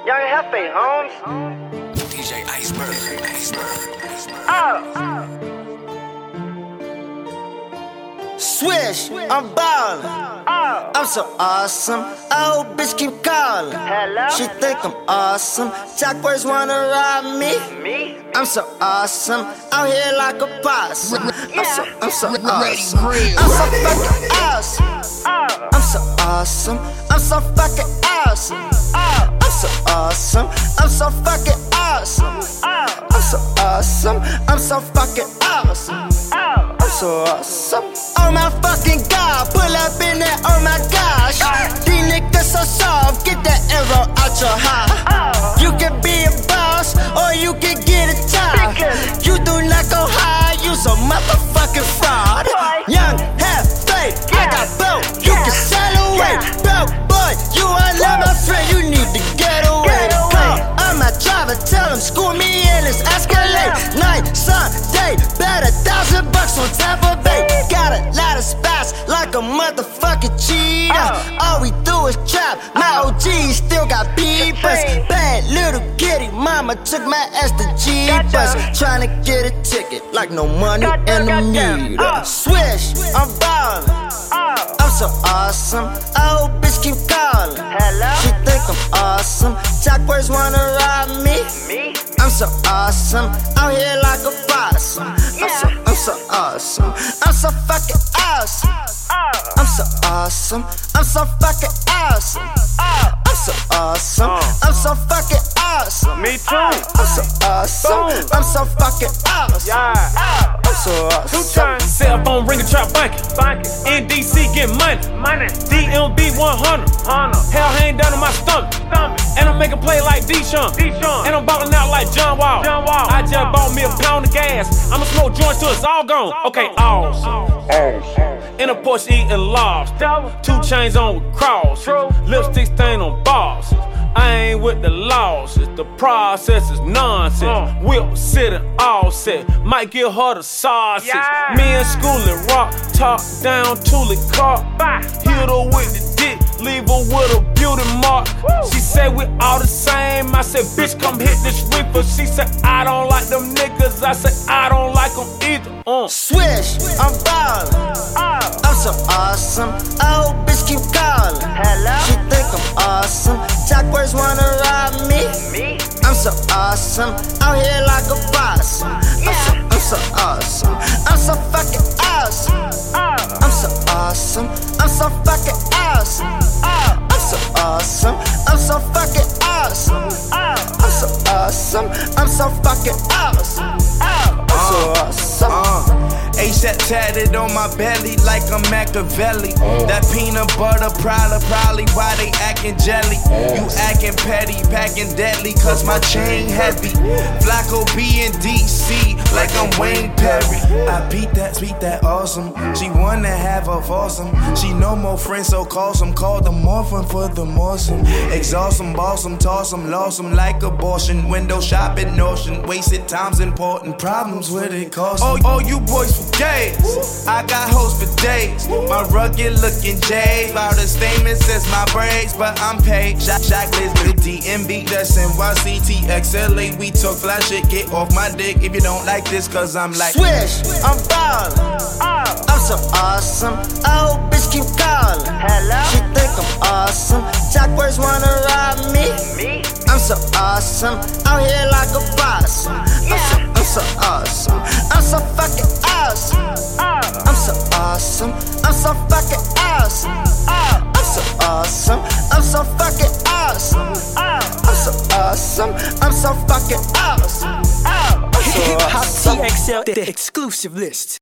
Young Hefe, Holmes. DJ Iceberg. Swish, I'm ballin'. I'm so awesome. Oh, bitch keep calling. Hello? She think I'm awesome. Jackbirds wanna rob me. Me? I'm so awesome. Out here like a possum. I'm so awesome. I'm so fucking awesome. I'm so awesome. I'm so fucking awesome. I'm so awesome. I'm so fucking awesome. I'm so awesome. I'm so fucking awesome. I'm so awesome. Oh my fucking god, pull up in there, oh my gosh. These niggas so soft, get that arrow out your heart. You can be a boss, or you can get a job. You do not go high, you so motherfucking fraud. Young, Hefe, I got both, you can sail away. Bro, boy, you are not my friend, you need to get away. I'm my driver, tell him school me in this Escalade. Night, Sunday, bet $1,000 on Tampa Bay. Got a lot of spots like a motherfucking cheater. All we do is trap, my OG still got beepers. Bad little kitty, mama took my ass to Jeepers. Tryna get a ticket like no money in the meter. Swish, I'm ballin'. I'm so awesome. Oh, bitch keep calling. She think I'm awesome. Jackbirds wanna rob me. I'm so awesome. Out here like a possum. I'm so awesome. I'm so fucking awesome. I'm so awesome. I'm so fucking awesome. I'm so awesome. I'm so fucking awesome. Me too. I'm so awesome. I'm so fucking awesome. I'm so awesome. Cell phone ring a trap banking. NDC get money. DMB 100. Hell hang down on my stomach. And I'm making play like Deshaun. And I'm ballin' out like John Wall. I just bought me a pound of gas. I'ma smoke joints till it's all gone. Okay, awesome. In a Porsche eating lobster. 2 chains on with crosses. Lipstick stain on bosses. I ain't with the losses. The process is nonsense. Whip sitting all set. Might give her the sausage. Me and Schoolie rock. Top down Toolie car. Hit her with the dick. Leave her with a beauty mark. She said we all the same. I said, bitch, come hit this reefer. She said, I don't like them niggas. I said, I don't like them either. Swish, I'm ballin'. I'm so awesome. Oh, bitch keep calling. She think I'm awesome. Jackbirds wanna rob me. I'm so awesome. Out here like a possum. I'm so awesome. I'm so fucking awesome. I'm so awesome. I'm so fucking awesome. I'm so awesome. I'm so fucking awesome. I'm so awesome. I'm so fucking awesome. I'm so awesome. ASAP tatted on my belly like I'm Machiavelli. That peanut butter probably why they acting jelly. You acting petty, packing deadly, cause my chain heavy. Flacco B in DC like I'm Wayne Perry. I beat that awesome. She wanna have a foursome. She no more friends, so call some. Call them orphan for the morsome. Exhaust them, boss them, toss them, lost them like abortion. Window shopping notion. Wasted time's important. Problems with it cost. Oh, you boys for days. I got hoes for days. My rugged looking J's. About as famous as my braids, but I'm paid. Shot Liz with DMB, that's NYC, TXLA. We talk fly shit, get off my dick if you don't like this, cause I'm like Swish, I'm ballin'. I'm so awesome. Oh, bitch keep calling. She think I'm awesome. Jackbirds wanna rob me. I'm so awesome. Out here like a possum. I'm so awesome. I'm so fucking awesome. I'm so awesome. I'm so fucking awesome. I'm so awesome. I'm so fucking awesome. I'm so awesome. I'm so fucking awesome. I'm so awesome. TXL, the exclusive list.